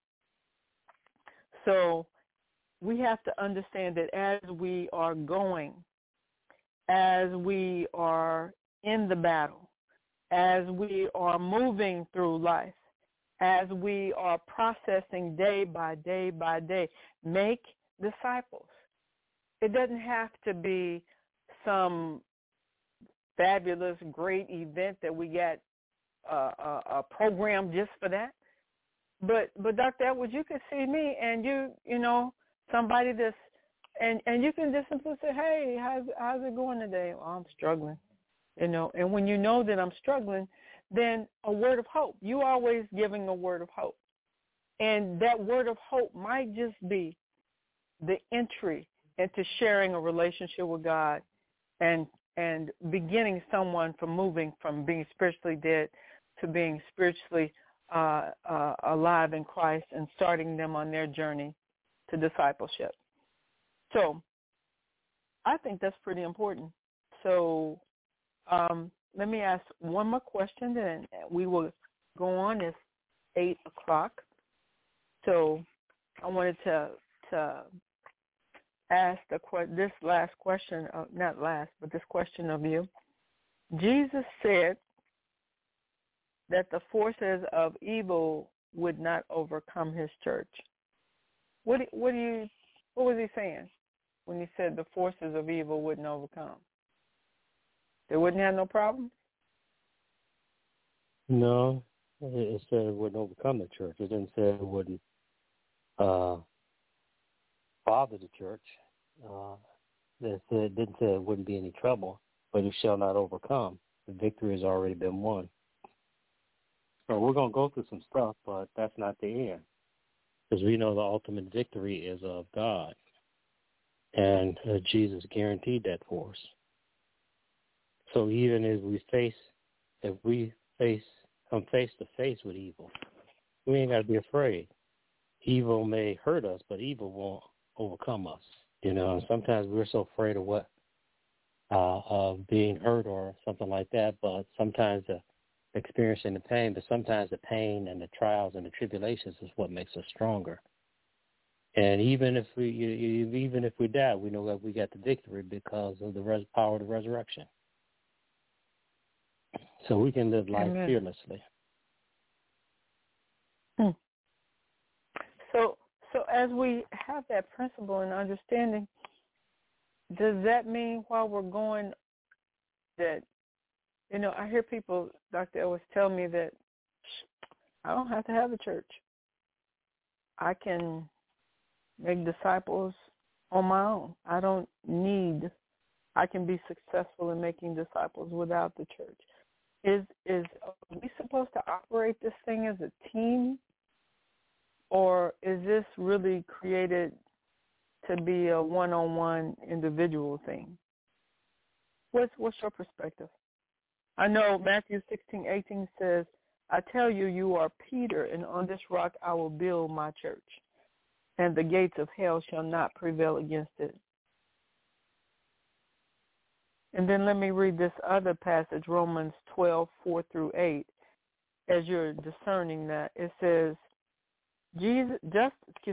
So we have to understand that as we are going, as we are in the battle, as we are moving through life, as we are processing day by day by day, make disciples. It doesn't have to be some fabulous, great event that we got a program just for that. But Dr. Edwards, you could see me and you know, somebody that's, and you can just simply say, hey, how's it going today? Well, I'm struggling, you know. And when you know that I'm struggling, then a word of hope. You always giving a word of hope. And that word of hope might just be the entry into sharing a relationship with God and beginning someone from moving from being spiritually dead to being spiritually alive in Christ and starting them on their journey to discipleship. So I think that's pretty important. So let me ask one more question, and we will go on. It's 8 o'clock. So I wanted to ask this last question, not last, but this question of you. Jesus said that the forces of evil would not overcome his church. What was he saying when he said the forces of evil wouldn't overcome? They wouldn't have no problem? No, it said it wouldn't overcome the church. It didn't say it wouldn't bother the church. It didn't say it wouldn't be any trouble, but it shall not overcome. The victory has already been won. So we're going to go through some stuff, but that's not the end, because we know the ultimate victory is of God, and Jesus guaranteed that for us. So even if we come face to face with evil, we ain't got to be afraid. Evil may hurt us, but evil won't overcome us. You know, and sometimes we're so afraid of being hurt or something like that, but sometimes experiencing the pain, but sometimes the pain and the trials and the tribulations is what makes us stronger. And even if we die, we know that we got the victory because of the power of the resurrection. So we can live life Amen. fearlessly. So as we have that principle and understanding, does that mean while we're going that, you know, I hear people, Dr. Ellis, tell me that I don't have to have a church. I can make disciples on my own. I can be successful in making disciples without the church. Are we supposed to operate this thing as a team, or is this really created to be a one-on-one individual thing? What's your perspective? I know Matthew 16:18 says, I tell you, you are Peter, and on this rock I will build my church, and the gates of hell shall not prevail against it. And then let me read this other passage, Romans 12:4-8, as you're discerning that. It says, just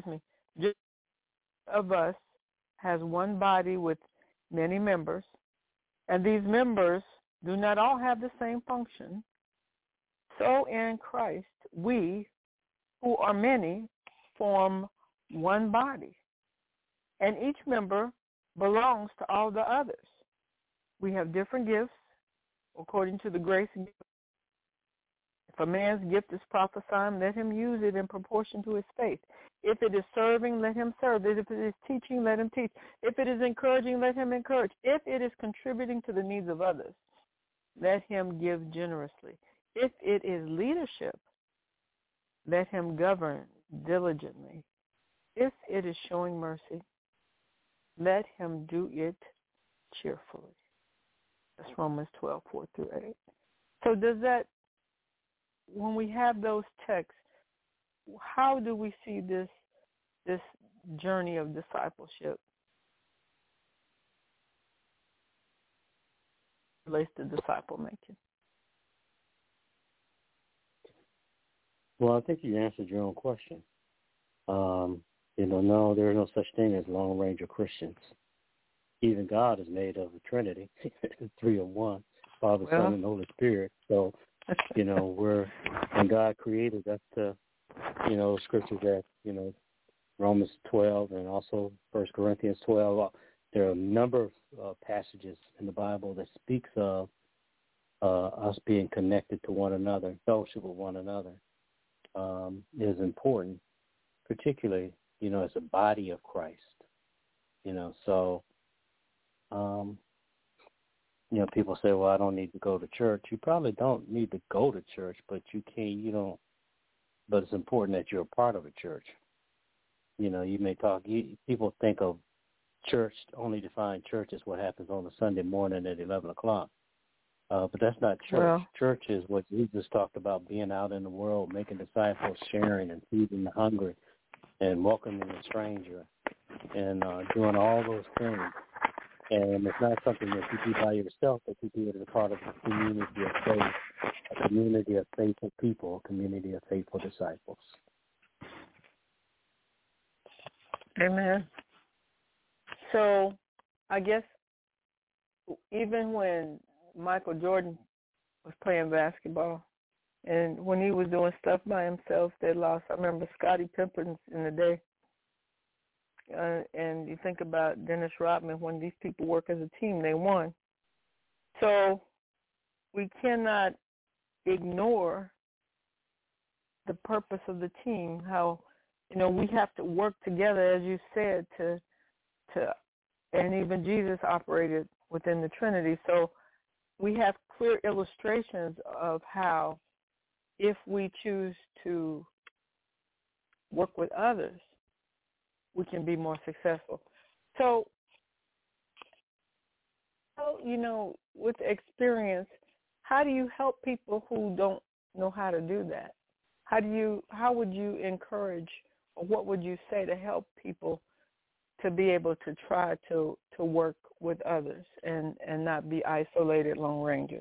of us has one body with many members, and these members do not all have the same function. So in Christ, we, who are many, form one body, and each member belongs to all the others. We have different gifts according to the grace given. If a man's gift is prophesying, let him use it in proportion to his faith. If it is serving, let him serve. If it is teaching, let him teach. If it is encouraging, let him encourage. If it is contributing to the needs of others, let him give generously. If it is leadership, let him govern diligently. If it is showing mercy, let him do it cheerfully. That's Romans 12, 4 through 8. So does that, when we have those texts, how do we see this journey of discipleship relates to disciple making? Well, I think you answered your own question. No, there is no such thing as Lone Ranger Christians. Even God is made of the Trinity, three of one, Father, Son, and Holy Spirit. So, when God created us to, scriptures that, Romans 12 and also 1 Corinthians 12, there are a number of passages in the Bible that speaks of us being connected to one another, fellowship with one another. Is important, particularly, as a body of Christ. People say, well, I don't need to go to church. You probably don't need to go to church, but but it's important that you're a part of a church. You may talk, people think of church, only define church as what happens on a Sunday morning at 11 o'clock. But that's not church. Well, church is what Jesus talked about, being out in the world, making disciples, sharing and feeding the hungry and welcoming the stranger and doing all those things. And it's not something that you do by yourself, but you do it as a part of a community of faith, a community of faithful people, a community of faithful disciples. Amen. So I guess even when Michael Jordan was playing basketball and when he was doing stuff by himself that lost, I remember Scottie Pippen in the day. And you think about Dennis Rodman, when these people work as a team, they won. So we cannot ignore the purpose of the team, how, we have to work together, as you said, to and even Jesus operated within the Trinity. So we have clear illustrations of how, if we choose to work with others, we can be more successful. So, with experience, how do you help people who don't know how to do that? How would you encourage, or what would you say to help people to be able to try to work with others and not be isolated Lone Rangers?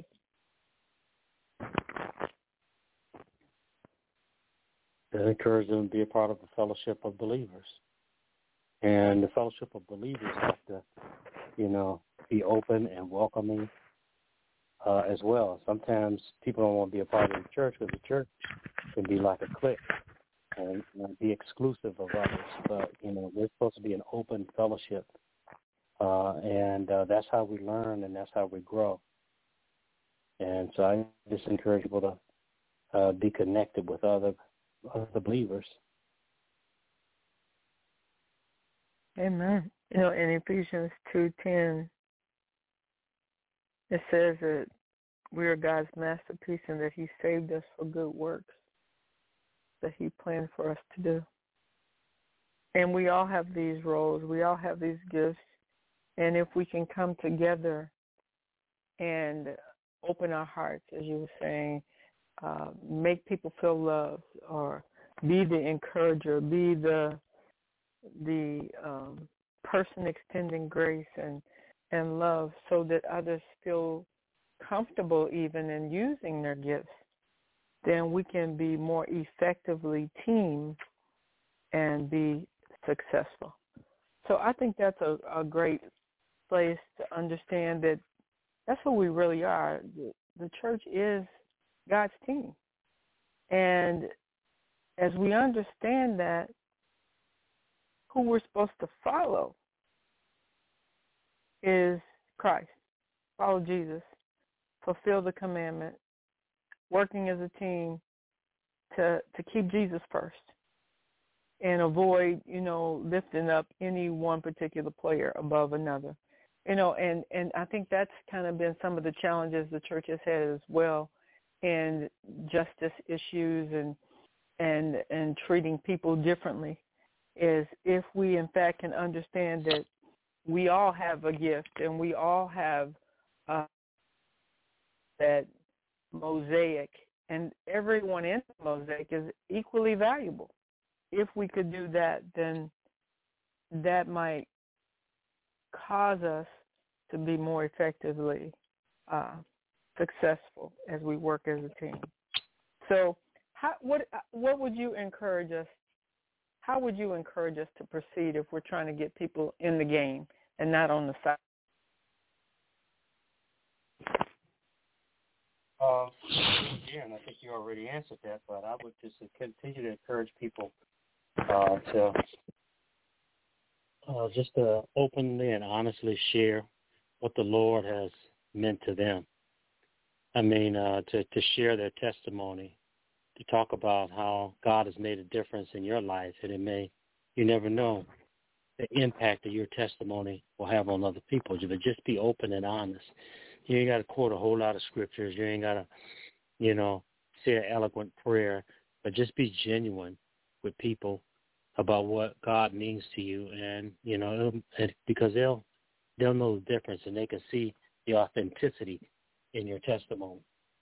I encourage them to be a part of the fellowship of believers. And the fellowship of believers have to, be open and welcoming as well. Sometimes people don't want to be a part of the church because the church can be like a clique and be exclusive of others. But, we're supposed to be an open fellowship. And that's how we learn and that's how we grow. And so I just encourage people to be connected with other believers. Amen. In Ephesians 2:10, it says that we are God's masterpiece and that he saved us for good works that he planned for us to do. And we all have these roles. We all have these gifts. And if we can come together and open our hearts, as you were saying, make people feel loved, or be the encourager, be the person extending grace and love, so that others feel comfortable even in using their gifts, then we can be more effectively team and be successful. So I think that's a great place to understand that that's who we really are. The church is God's team. And as we understand that, who we're supposed to follow is Christ. Follow Jesus. Fulfill the commandment. Working as a team to keep Jesus first. And avoid, lifting up any one particular player above another. And I think that's kind of been some of the challenges the church has had as well in justice issues and treating people differently, is if we in fact can understand that we all have a gift and we all have that mosaic, and everyone in the mosaic is equally valuable. If we could do that, then that might cause us to be more effectively successful as we work as a team. So what would you encourage us? How would you encourage us to proceed if we're trying to get people in the game and not on the side? Again, I think you already answered that, but I would just continue to encourage people to openly and honestly share what the Lord has meant to them. I mean, to share their testimony, to talk about how God has made a difference in your life, and you never know the impact that your testimony will have on other people. But just be open and honest. You ain't got to quote a whole lot of scriptures. You ain't got to, say an eloquent prayer, but just be genuine with people about what God means to you, and because they'll know the difference, and they can see the authenticity in your testimony.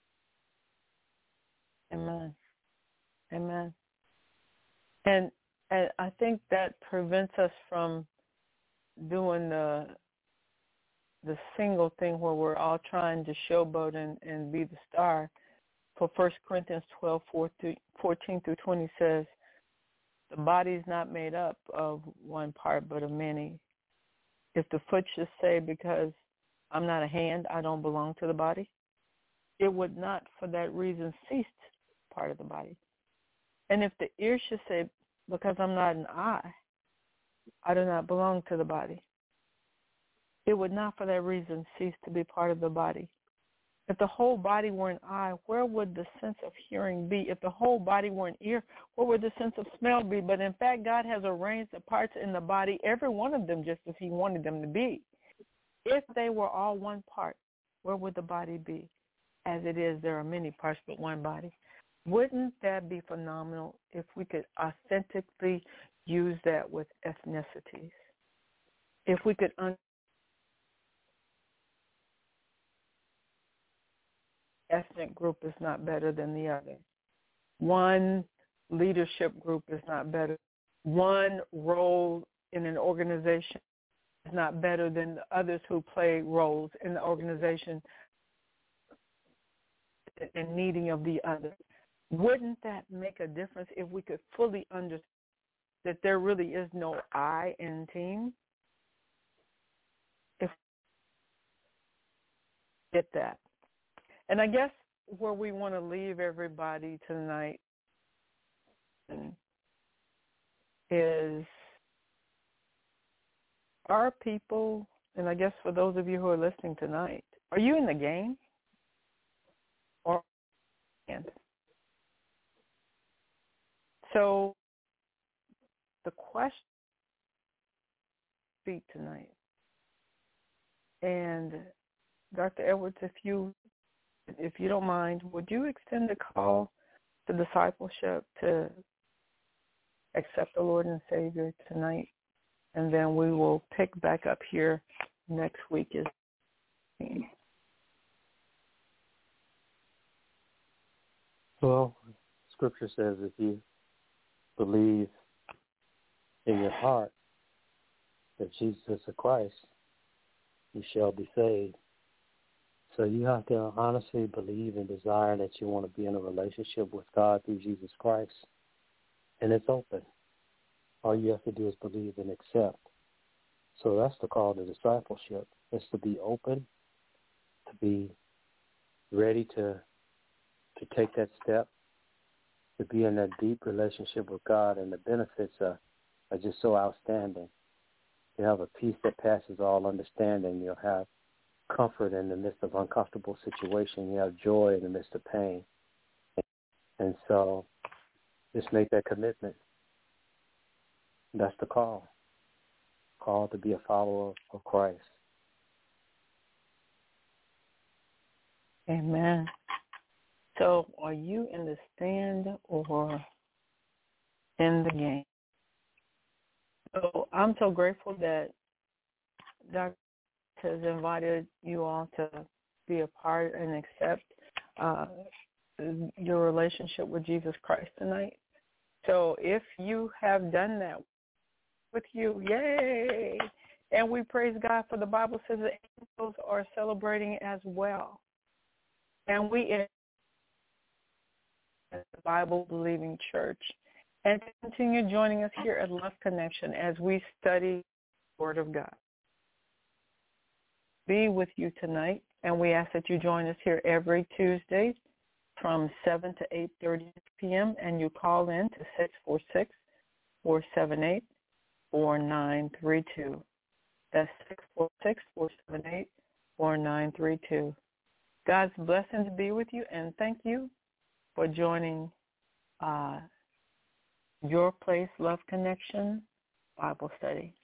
Amen. Amen. And I think that prevents us from doing the single thing where we're all trying to showboat and be the star. For 1 Corinthians 12:14-20 says, the body is not made up of one part but of many. If the foot should say, because I'm not a hand, I don't belong to the body, it would not for that reason cease part of the body. And if the ear should say, because I'm not an eye, I do not belong to the body, it would not for that reason cease to be part of the body. If the whole body were an eye, where would the sense of hearing be? If the whole body were an ear, where would the sense of smell be? But in fact, God has arranged the parts in the body, every one of them, just as he wanted them to be. If they were all one part, where would the body be? As it is, there are many parts but one body. Wouldn't that be phenomenal if we could authentically use that with ethnicities? If we could ethnic group is not better than the other. One leadership group is not better. One role in an organization is not better than the others who play roles in the organization and needing of the other. Wouldn't that make a difference if we could fully understand that there really is no I in team? If we get that. And I guess where we want to leave everybody tonight is, our people, and I guess for those of you who are listening tonight, are you in the game? Or so the question speak tonight. And Dr. Edwards, if you don't mind, would you extend a call to discipleship to accept the Lord and Savior tonight? And then we will pick back up here next week. Well, Scripture says if you believe in your heart that Jesus is the Christ, you shall be saved. So you have to honestly believe and desire that you want to be in a relationship with God through Jesus Christ. And it's open. All you have to do is believe and accept. So that's the call to discipleship. It's to be open, to be ready to take that step, to be in that deep relationship with God, and the benefits are just so outstanding. You have a peace that passes all understanding. You'll have comfort in the midst of uncomfortable situation. You have joy in the midst of pain. And so just make that commitment. That's the call. Call to be a follower of Christ. Amen. So are you in the stand or in the game? So I'm so grateful that Dr. has invited you all to be a part and accept your relationship with Jesus Christ tonight. So if you have done that with you, yay! And we praise God, for the Bible says the angels are celebrating as well. And we in the Bible-believing church. And continue joining us here at Love Connection as we study the Word of God. Be with you tonight, and we ask that you join us here every Tuesday from 7 to 8:30 p.m., and you call in to 646-478-4932. That's 646-478-4932. God's blessings be with you, and thank you for joining Your Place Love Connection Bible Study.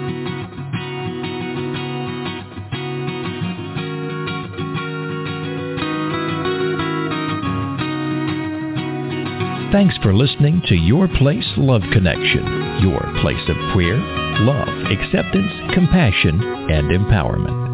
Thanks for listening to Your Place Love Connection, your place of prayer, love, acceptance, compassion, and empowerment.